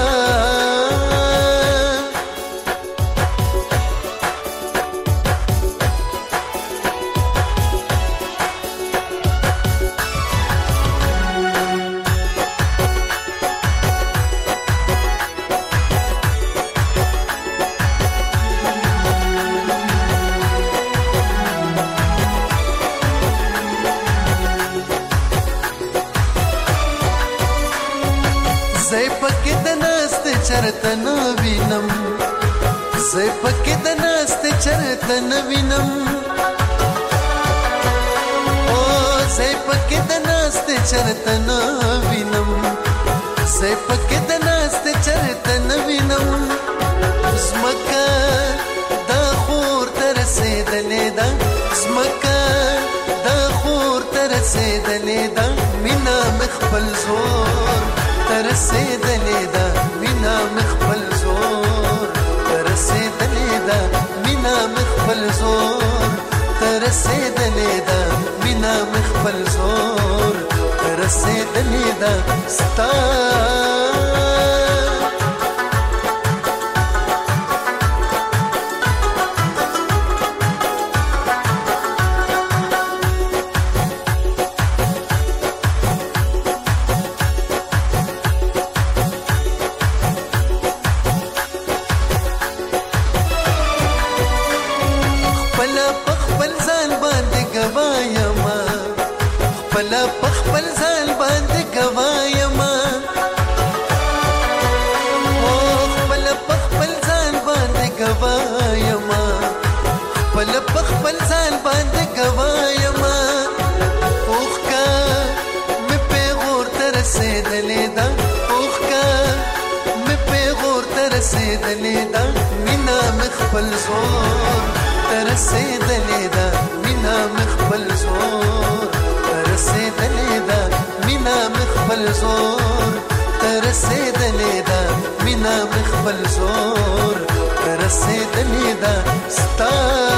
چرته نو وینم زه پکې د ناست چرته نو وینم او زه پکې د ناست چرته نو وینم زه پکې د ناست چرته نو وینم زمکه دا خور تر رسېدلې ده زمکه دا خور تر رسېدلې ده مینا مې خپل زور تر رسېدلې ده مینا مې خپل زور تر رسېدلې ده مینا مې خپل زور تر رسېدلې ده مینا مې خپل زور تر رسېدلې ده ستا پلا پخپل ځان باندې گوايما او پلا پخپل ځان باندې گوايما پلا پخپل ځان باندې گوايما اوخکا مې په غور تر رسیدلې دا اوخکا مې په غور تر رسیدلې دا مینا مخبل زور تر رسیدلې دا مینا مخبل زور تر رسیدلې دا مینا مخبل زور تر رسیدلې دا مینا مخبل زور تر رسیدلې دا ستا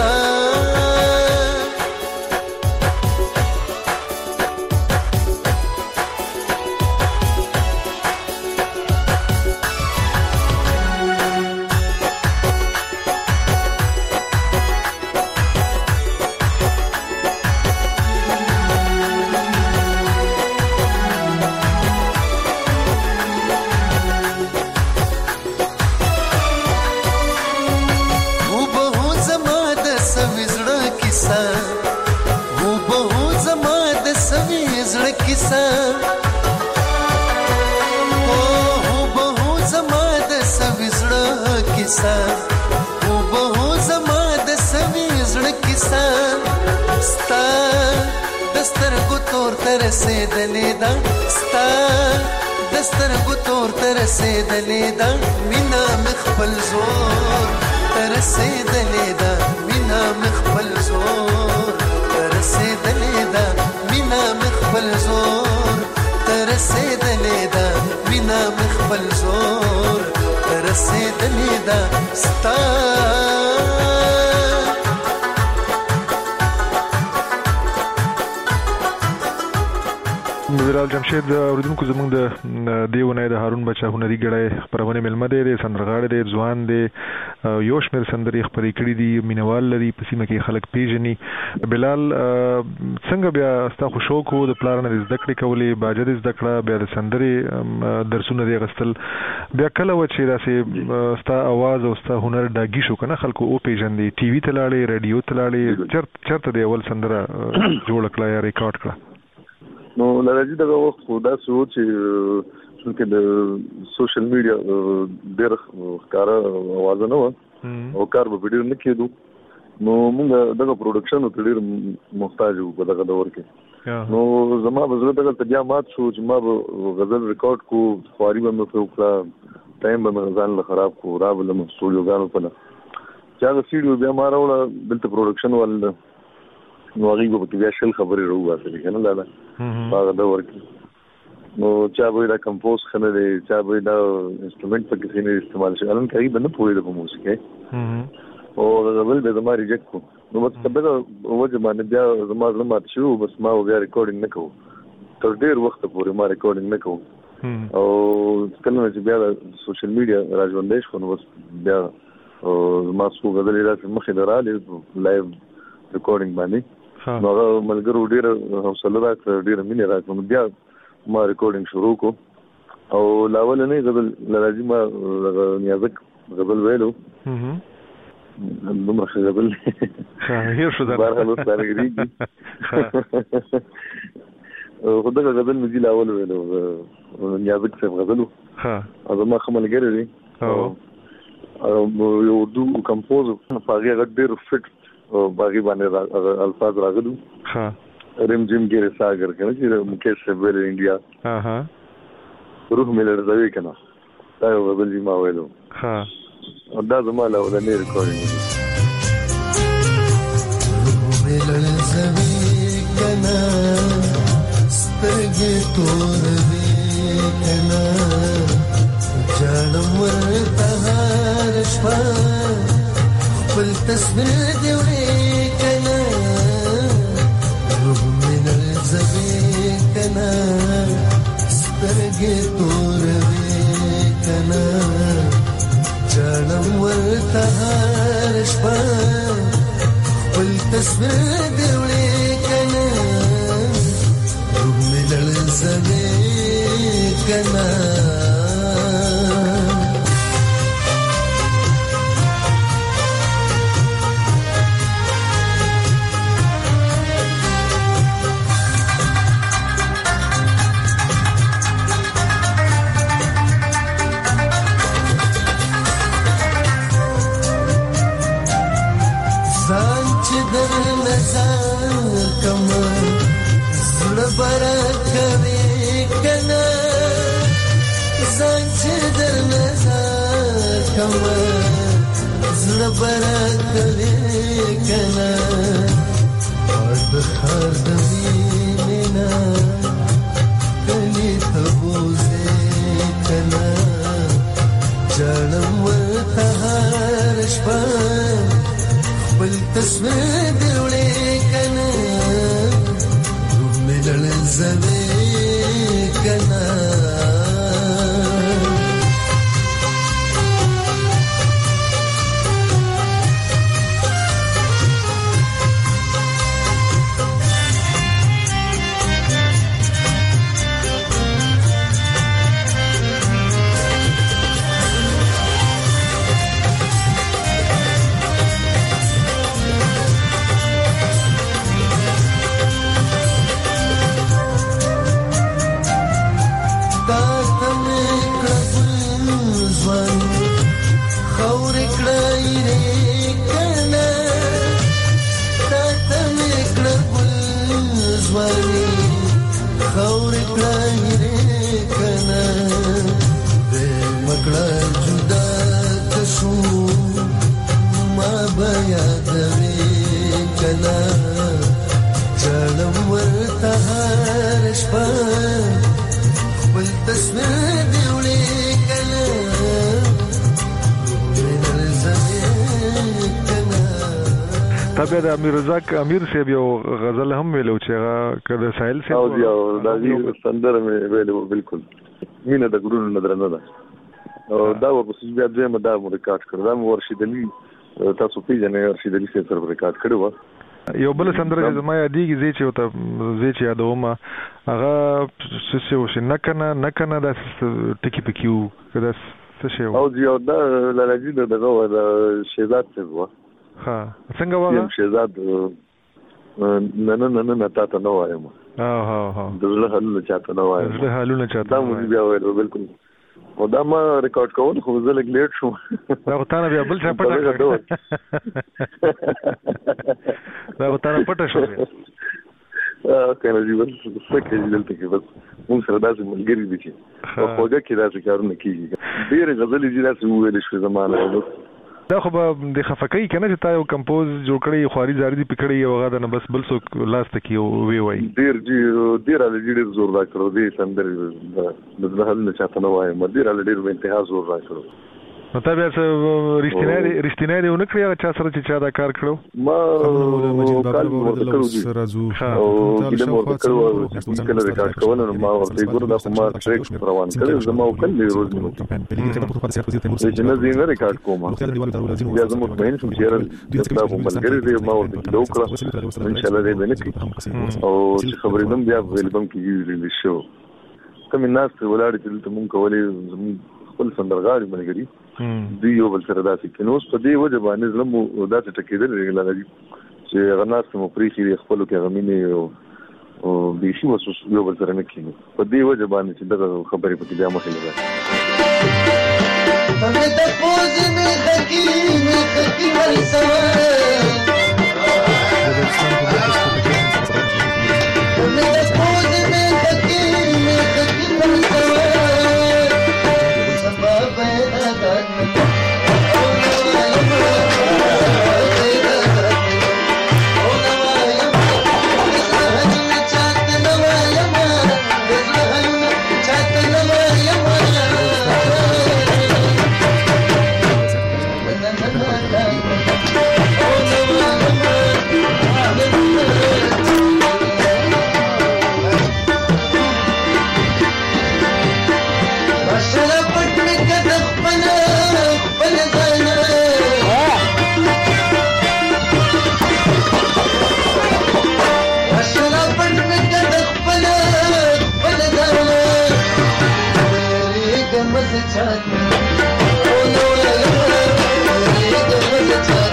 مینا مخبل زور تر رسیدلې دا مینا مخبل زور تر رسیدلې دا مینا مخبل زور تر رسیدلې دا مینا مخبل زور تر رسیدلې دا ستا مدیرال جمشید اوریدونکو زمونږ د دیونه د هارون بچا هنري ګړی پرونه ملمه دی سندرغاړی دی ځوان دی یو شمېر سندرې خپرې کړي دي مینوال لري په سیمه کې خلک پیژني بلال څنګه بیا ستا خو شوق و د پلار نه زده کړې کولې باجه دې زده کړه بیا د سندرې درسونه دې اخیستل بیا کله و چې داسې ستا اواز او ستا هنر ډاګي شو که نه خلکو وپېژندې ټي وي ته لاړې راډیو ته لاړې چېرته دې اول سندره جوړه کړه یا ریکارډ کړه نو لراځي دغه وخت خو داسې و چې څنګه د سوشل میډیا ډېر ښکاره اوازه نه وه او کار به ډېر نه کېدو نو موږ دغه پروډکشن ته ډېر محتاج وو په دغه دور کې نو زما به زړه دغلته بیا مات شو چې ما به غزل ریکارډ کو خواري به مې پرې وکړه ټایم به مې ځان له خراب کو راغلم سټوډیوګانو ته چې هغه سیډیو بیا ما راوړه دلته پروډکشن وال نو هغه به بیا شل خبرې راوباسي کنه لاله هغه دا ورکی نو چا به دا کمپوز خنه دی چا به دا انسټرومنټ په کې نه استعمال شي الان کوي بنه پوهې د موسیقي او غزل به زما ریجکټ کو نو بس کبه وجه باندې بیا زما زما شو بس ما بیا ریکارډینګ نه کوم تر ډیر وخت پورې ما ریکارډینګ نه کوم او کله چې بیا سوشل میډیا راځوندې شو نو بس بیا ما څو غزل راځي مخې درالې لایو ریکارډینګ باندې نو هغه ملګرو ډېر حوصله راکړه ډېر مینه راکړه بیا ما ریکارډینګ شروع کو او لاول نه غزل لراځي ما نیازک غزل ویلو دومره غزل هیر شو بار هلو سارګری خدای غزل مې لاول ویلو نیازک څه غزلو ها ما خملګری دي او یو اردو کمپوز پاګه ډېر فټ باغی باندې الفاظ راغلو ها ریم جیم ګیر ساګر کنه چې مکیش ویل انډیا ها روح ملر زوی کنه دا یو غزل ما ویلو ها او دا زما له ولنې ریکارډینګ روح ملر زوی کنه سترګې تور وی کنه جانم ورته هر شپه خپل تصویر دی وکنا روح من الزوی کنا سترګې تور وکنا جانم ورته هر شپه خپل تصویر دی وکنا روح من الزوی کنا در نظر کما زړه برکوي کنا ځان چې در نظر کما زړه برکوي کنا د خار د وینا کلی ته بوزه کنا جانم ورته هر شپه خپل تصویر دی وړې کنا روح مې لړزوي کنا تابع د امیر رزاق امیر صاحب یو غزل هم ویلو چې هغه کله ساحل صاحب او یو دغه سندره مې ویلو بالکل مینه د ګورونو نظر نه ده او دا ورپسې بیا دې مدا مو ریکارډ کړم ورشد علي تاسو پیژنئ ورشد علي سره ریکارډ کړو یو بل سندره چې ما یادېږي چې وته چې یادوم هغه څه وشي نه کنه دا ټکی پکیو کدا څه شی او یو دا لږی دغه شهزاد څه و ها څنګه وایي شهزاد نه تاسو نو وایم ها دغه حالونه چاته نو وایم دا مو بیا وایو بالکل او دا ما ریکارډ کوم خو زه لګ لیټ شو دا غوښتنه بیا بل څه پټه شو کنه جی بس څه کوي دلته کې بس موږ سره داسې ملګری دي چې خوږه کې داسې کارونه کیږي ډېر غزلې دي داسې ویل شو زمانه دا خو به د خفقای کنه چې تا یو کمپوز جوړ کړی خواري زاری دی پکړی یو غاده نه بس بل څوک لاس تکي وی وای ډیر ډیر زور دا کړو دې سندر د حل نه چاته نو وای مدیر ډیر په انتها زور را کړو نو تا بیا رښتینی ونه کړی چا سره چې چا دا کار کړو ما کال ورته سرازو او د مور کړو کله ریکارډ کول نو ما ورته ګور دا ما ټریک روان کړو زما وکړ له روز نو چې نه زین ریکارډ کوم بیا زموږ مهین شو چې دا په ملګری دی ما ورته دوکړه ان شاء الله دې بنکې او خبرې نن بیا ویلبم کې شو کوم ناس ولاړ چې تم کولې خپل سندرغاړي ملګری دی یو بل سره داسې کینو په دې وجه باندې زمو داسې ټکیدل لري چې غناس مو پریخي خپل کې غمینه او بيشي وسوس یو بل سره نه کینو په دې وجه باندې چې دغه خبرې په دې مخه لګا په دې پوز نه دکی ورسوه Oh no,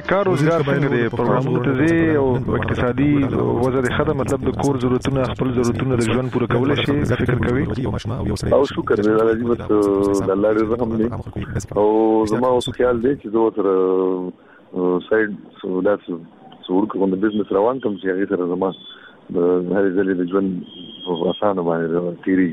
کار روزګار څنګه دی پروګرامونو ته زی او اقتصادي وضع ښه مطلب د کور ضرورتونه خپل ضرورتونه د ژوند پوره کول شي فکر کوي او شکر دی راځي بس د الله رحم دی او زما اوس خیال دی چې زه تر ساید سوداس څور کوم د بزنس روان کوم چې هغه سره زما د هرې ځلې د ژوند په اسانه باندې تیری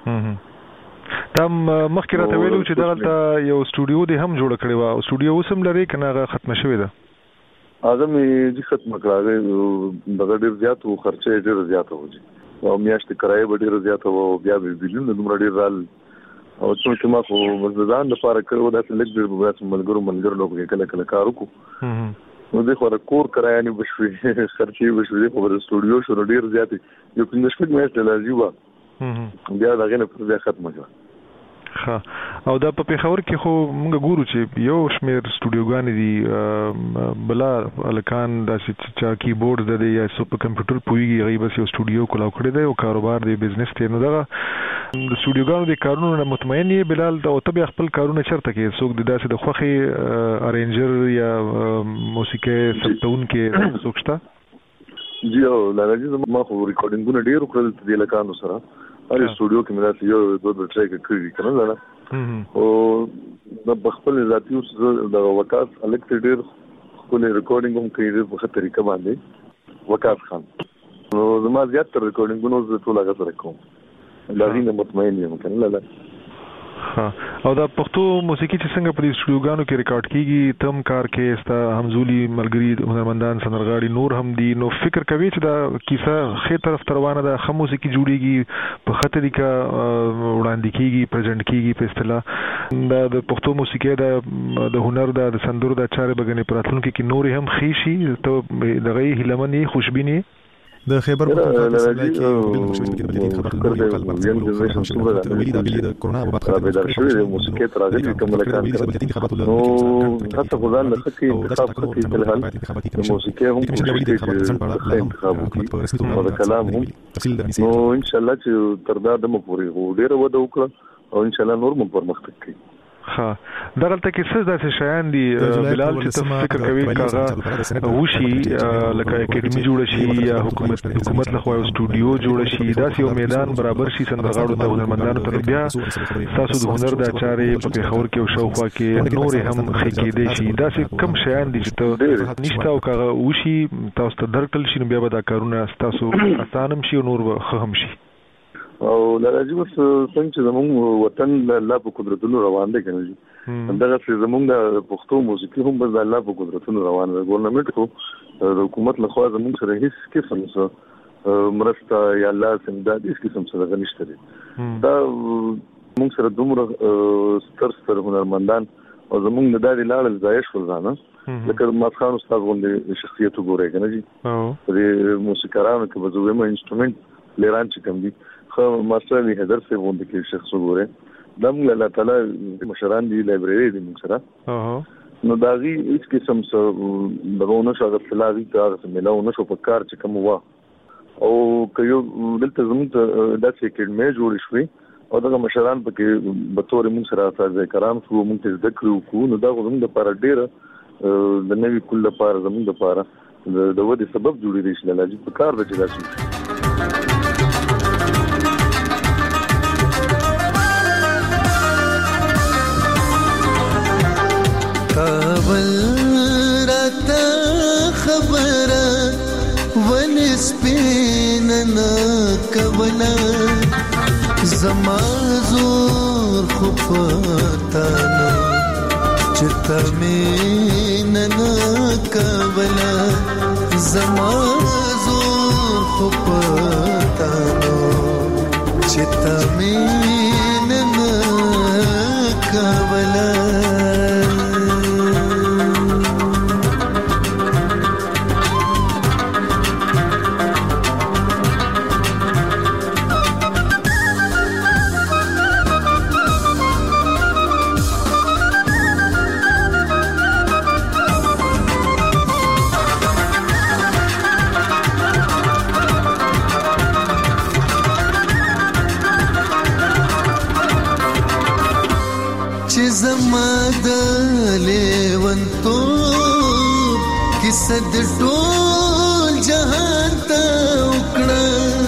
تم مخکې راته ویلو چې دغلته یو سټوډیو دی هم جوړ کړی و او سټوډیو اوس هم لري کنه هغه ختم شوی ده هغه مې چې ختم کړی دغه ډیر زیات او خرچه ډیر زیات وږي او میاشتې کرایه ډیر زیات او بیا به بجلی نو ډیر رال او چې ما خو مزدان لپاره کړو دا چې لږ ډیر به ملګرو لوګو کله کله کار وکړو نو د خو کور کرایه نه بشوي خرچې بشوي په سټوډیو شو ډیر زیات یو 15 میاشتې لازم و بیا دا غنه پر بیا ختم شو او دا په پیښور کې خو موږ ګورو چې یو شمیر سټوډیوګان دي بلا الکان د چې کیبورډ د یا سپر کمپیوټر پویږي غي بس یو سټوډیو کولاو کړی دی او کاروبار دی بزنس ته نو دا د سټوډیوګانو د کارونو نه مطمئن یې بلال دا او ته خپل کارونه چرته کې څوک د داسې د خوخي ارینجر یا موسیقي سپټون کې څوک شته جی او لږه ما خو ریکارډینګونه ډیر کړل د لکانو سره هر سټوډیو کې مې یو دوه ټریک کړی کنه نه او د خپل ذاتي د وکاس الکتریډر خپل ریکارډینګ هم کوي په خاطر طریقه باندې وکاس خان نو زما زیات تر ریکارډینګونو زه ټول هغه سره کوم لازم مطمئن یم کنه لا او دا پښتو موسیقي چې څنګه په سټوډیوګانو کې ریکارډ کیږي تم کار کې استا همزولي ملګری هنرمندان سندرغاړي نور هم دي نو فکر کوي چې دا کیسه خې طرف تروانه ده خمو موسیقي جوړیږي په خاطر کا وړاندې کیږي پرزنټ کیږي په اصطلاح د پښتو موسیقي د هنر د سندرو د چارې بګنې پراتلونکو کې نور هم خېشي ته دغه هلمني خوشبيني د خیبر پختونخوا په سیمه کې د مشورې کې د بلدي خبر د یو کال بعد د ولید ابلی د کرونا وبا خبر د شوې موسیقي تراغلي کوم لکان نو تاسو غوډان لکه انتخاب کوي په حال د موسیقي هم د کلام هم نو ان شاء الله چې تر دا د مپوري ډیره وده وکړه او ان شاء الله نور مو پرمختګ کوي دغلته کې څه داسې شیان دي بلال چې ته فکر کوي کاغه وشي لکه اکیډمي جوړ شي یا حکومت لخوا یو سټوډیو جوړ شي داسې یو میدان برابر شي سندرغاړو ته هنرمندانو ته بیا تاسو د هنر د چارې په پیښور کې او شاوخوا کې نور هم خېکېدې شي داسې کم شیان دي چې ته نشته او کاغه وشي تاسو ته درکل شي بیا به دا کارونه تاسو آسانم شي او نور به هم شي او لږه بس څنګه چې زموږ وطن الله په قدرتونو روان دی کنه جی همدغه چې زموږ د پښتو موسیقي هم بس الله په قدرتونو روان دی ګورنمنت کو د حکومت لخوا زموږ سره هیڅ قسم څه مرسته یا الله سمداد هیڅ قسم څه غنښت دي دا موږ سره دومره ستر هنرمندان او زموږ د دادی لاړل ځایش ولزانه لکه ماسخان استاد غوندي شخصیت وګورئ کنه جی د موسیقارانو کې بزومه انسټرومنت لیران چې کوم دي خو ماستر می حضرت سے وند کې شخص وګوره دم الله تعالی مشران دی لایبرری دی موږ سره نو داغي هیڅ قسم څه درونه شاګه فلاري کار څه ملاونه شو په کار چې کوم وا او کيو دلته زموږ داسې اکیډمي جوړ شوې او دغه مشران پکې به تور موږ سره تاسو کرام شو موږ ته ذکر وکړو نو دا زموږ د لپاره ډیره د نوې کل لپاره زموږ د لپاره د ودې سبب جوړې دي چې لاجی په کار د چلاسي کابل راته خبره ونسپین نه کوله زما زور خو پتانه چې تمین نه کوله زما زور خو پتانه چې تمین نه کوله ټول جهان ته وکړه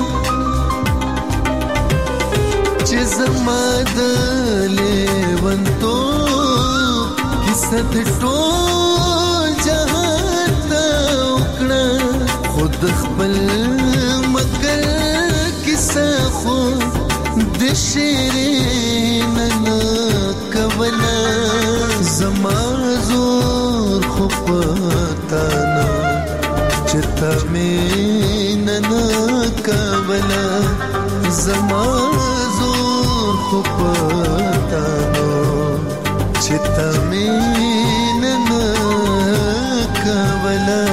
چې زما د لیونتو کیسه ټول جهان ته وکړه خود خپل مگر کیسه خو د شیرین نه کوله زما زور خو پتا نه چې تا مين نه کوله زما زور خو پتا نه چې تا مين نه کوله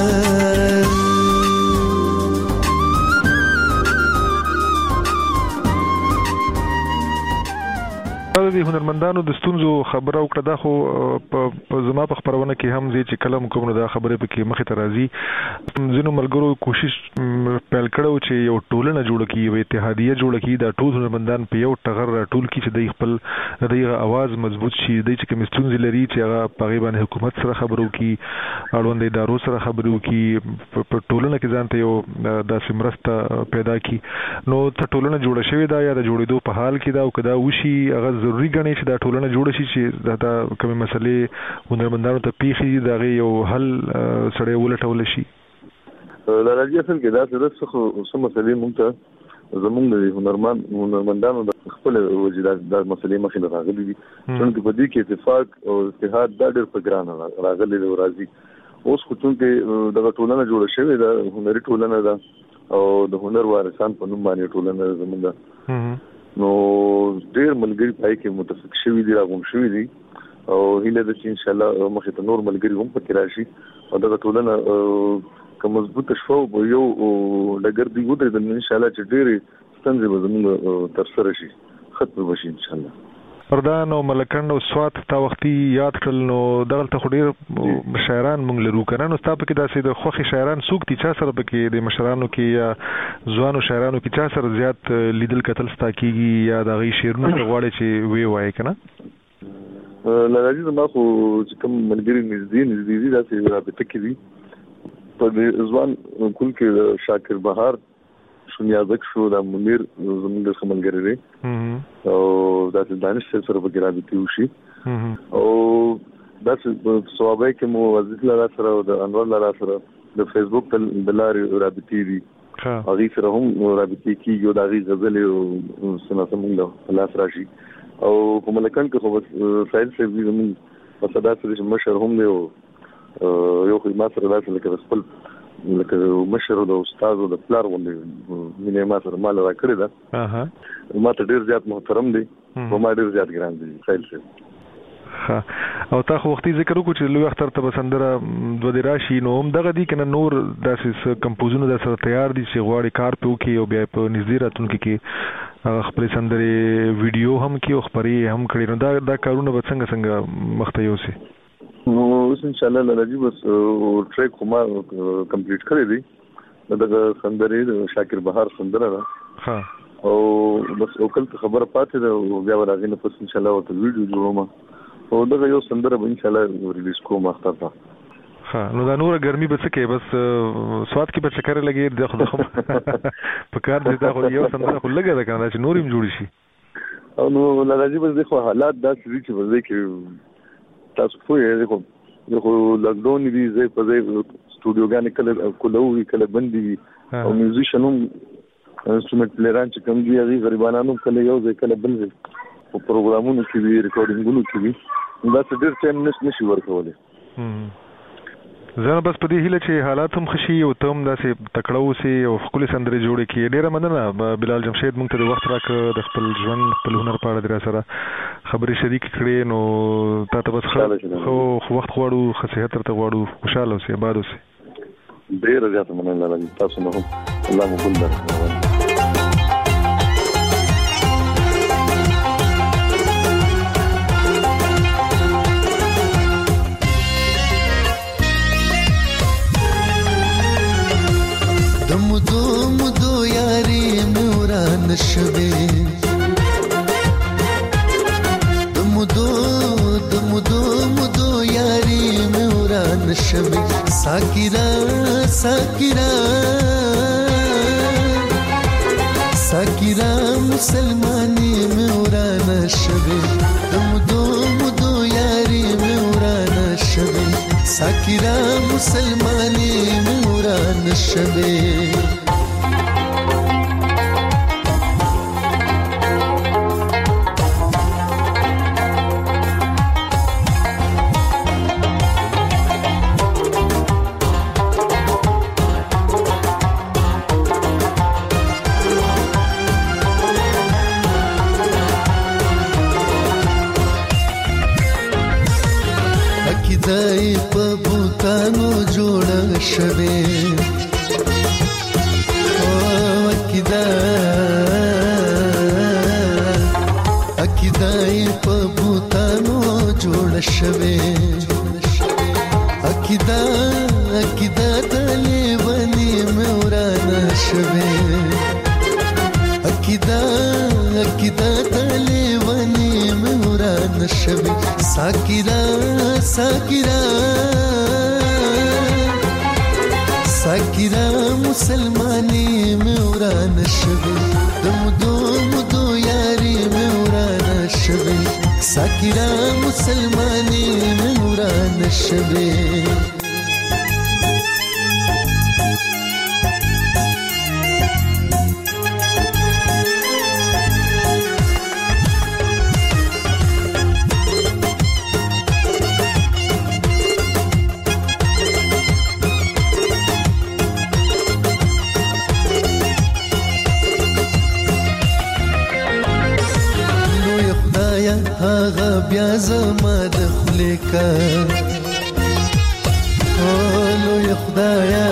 د هنرمندانو د ستونزو خبره وکړه دا خو په زما په خبرونه کې هم زی چې کلم کوم نو دا خبره پکې مخه ته راځي ځینو ملګرو کوشش پیل کړو چې یو ټولنه جوړ کړي یو اتحادیه جوړ کړي دا ټول هنرمندان په یو ټغر ټول کې چې د خپل دغه आवाज مضبوط شي د چې کوم ستونزې لري چې هغه په غیبه حکومت سره خبرو کې اړوند ادارو سره خبرو کې په ټولنه کې ځانته یو د سمرسته پیدا کی نو ته ټولنه جوړ شوې دا یا د جوړېدو په حال کې دا او کدا وشي هغه ضروری غني چې دا ټولنه جوړ شي چې دا کومه مسلې هنرمندانو ته پیخي دا یو حل سره ولټول شي لراځي اصل کې دا څه مسلې مونږ ته زمونږ د هنرمندانو د خپل وجدان د مسلې مخې ته راغلي دي څنګه په دې کې اتفاق او اتحاد د ډېر په ګران راغلي دی راځي اوس خو څنګه د ټولنه جوړ شوې ده هنري ټولنه ده او د هنر وارثان په نوم باندې ټولنه زمونږ نو ډېر ملګری پای کې متفق شوي دي راغون شوي دي او هیله ده چې ان شاء الله مخې ته نور ملګری هم پکې راشي او دا ټولنه کوم مضبوط شو یو لګر دی ودرې د ان شاء الله چې ډېر ستونزې به زموږ تر سره شي ختم بشي ان شاء الله پردان او ملکند او سوات تا وختي یاد کړل نو دغلته خډیر شاعران مونږ لرو کنه نو تاسو کې داسې د خوخي شاعران څوک دي چې سره پکې د مشرانو کې یا ځوانو شاعرانو کې چې سره زیات لیدل کتل ستا کېږي یا د غي شعرونو غواړي چې وی وای کنه لراځي ما خو چې کوم ملګری نږدې دي داسې رابطه کې دي په ځوان کول کې شاکر بهار شونیازک شو د منیر زموږ د ملګری دی او دا د دانش سره په ګرابتي وشي او دا ثوابه کې مو عزیز لا سره او د انور لا سره د فیسبوک د لارې رابطي دي هغه سره هم رابطي کیږي او د غزل او سناسمون له لاس راشي او په ملکان کې خو فایل سیو زموږ په صدا سره مشر هم دی یو خدمات سره لاسه لکه خپل لکه مشر او استاد او د پلار باندې مینه ما سره مال را کړی دا ما ته ډیر زیات محترم دی او ما ډیر زیات ګران دی خیال شه او تاسو وختي ذکر وکړو چې لوی اختر ته بسندره دوه دی راشي نو هم دغه دی کنه نور داسې کمپوزونه د سره تیار دي چې غواړي کار په وکي او بیا په نږدې راتونکو کې خپل سندره ویډیو هم کې او خبري هم کړي نو دا کارونه به څنګه مخته یوسي نو ان شاء الله لږی بس ټریک کومه کمپلیټ کړی دی دغه سندره شاکر بهار سندره ده او بس وکړ خبره پاتې ده او بیا راغی نو پس ان شاء الله ورته ویډیو جوړوم او دغه یو سندره به ان شاء الله ریلیز کوم اختر ته نو دا نور ګرمي به څه کې بس سواد کې به چکر لګي د خو په کار دي دا خو یو سندره خو لګا ده کنه چې نوریم جوړ شي او نو لږی بس د خو حالات داسې دي چې ورته کې تاسو خو یې خو لاکډاون دی زه په ځای سټوډیوګان کله کله بندي او میوزیشن هم انسټرومنټ پلیران چې کوم دي هغه غریبانو کله یو ځای کله بل ځای په پروګرامونو کې وی ریکارډینګونو کې وی دا څه ډېر ټایم نشي ورکولای زه بس په دې هیله چې حالات هم خشي او تم داسې تکړه وسی او خپل سندري جوړ کړي ډیره مننه بلال جمشید مونږ ته د وخت راک د خپل ژوند خپل هنر په اړه درا سره خبرې شریک کړې نو تاسو بس خو وخت غواړو صحت تر ته غواړو خوشاله اوسئ آباد اوسئ ډیره زیاته مننه تاسو نه هم الله مو ګل درکړي مدو یاری مورا نشوي دمدو یاری مورا نشوي ساکرا ساکرا ساکرا مسلمانی مورانه شوی دمدو مدو یاری مورانه شوی ساکرا مسلمانی مورانه شوی دای په بوتانو جوړ شوه او اکیدای په بوتانو جوړ شوه اکیدا دلی ونی مورانه شوه اکیدا دلی ونی مورانه شوه ساکرا ساکرا ساکرا مسلمانی مورانه شوی دمدو مدو یاری مورانه شوی ساکرا مسلمانی مورانه شوی هغه بیا زما د خولې کا او لوی خدایا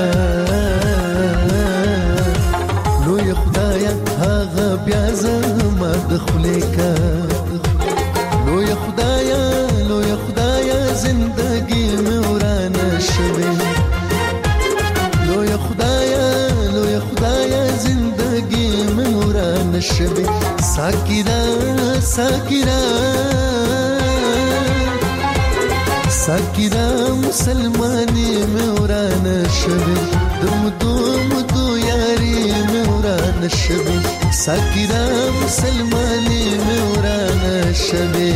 هغه بیا زما د خولې کا لوی خدایا زندگی مې ورانه شوه لوی خدایا زندگی مې ورانه شوه ساکرا ساکرا ساکرا مسلمانی مورانه شوی دمدو یاری مورانه شوی ساکرا مسلمانی مورانه شوی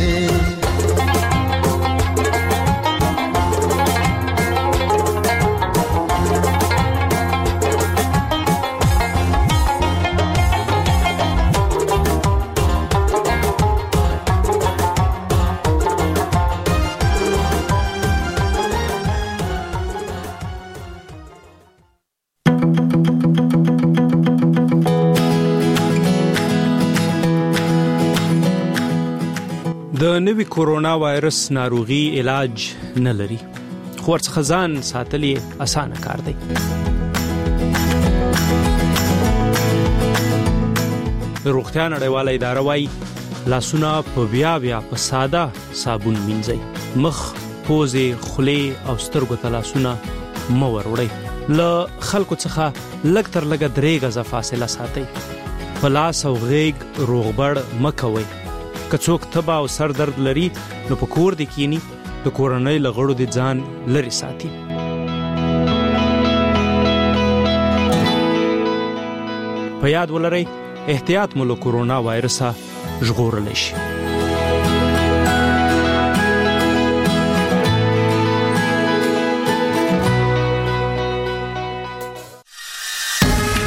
د نوي کورونا وایرس ناروغي علاج نه لري خو ورڅخه ځان ساتل یې اسانه کار دی روغتیا نړیواله اداره وايي لاسونه په بیا په ساده صابون مینځئ مخ پوزې خولې او سترګو ته لاسونه مه وروړئ له خلکو څخه لږ تر لږه 3 غزه فاصله ساتئ په لاس او غیږ روغبړ مه کوئ که څوک تبه او سر درد لري نو په کور دې کینی د کورنۍ له غړو دې ځان لرې ساتي په یاد ولرئ احتیاط مو له کورونا وایرسه ژغورلی شي